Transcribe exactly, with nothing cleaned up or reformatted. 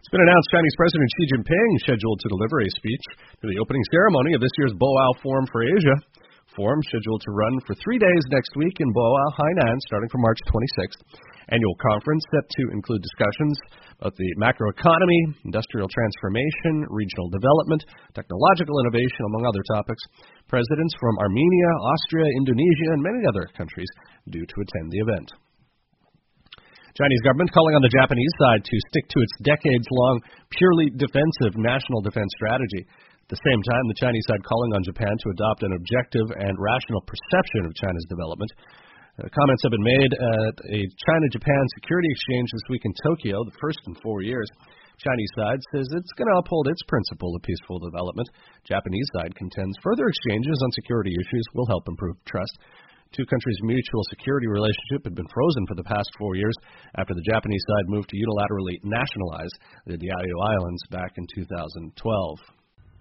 It's been announced Chinese President Xi Jinping scheduled to deliver a speech to the opening ceremony of this year's Boao Forum for Asia. Forum scheduled to run for three days next week in Boao, Hainan, starting from March twenty-sixth. Annual conference set to include discussions about the macroeconomy, industrial transformation, regional development, technological innovation, among other topics. Presidents from Armenia, Austria, Indonesia, and many other countries due to attend the event. Chinese government calling on the Japanese side to stick to its decades-long, purely defensive national defense strategy. At the same time, the Chinese side calling on Japan to adopt an objective and rational perception of China's development. Uh, comments have been made at a China-Japan security exchange this week in Tokyo, the first in four years. Chinese side says it's going to uphold its principle of peaceful development. Japanese side contends further exchanges on security issues will help improve trust. Two countries' mutual security relationship had been frozen for the past four years after the Japanese side moved to unilaterally nationalize the Diaoyu Islands back in two thousand twelve.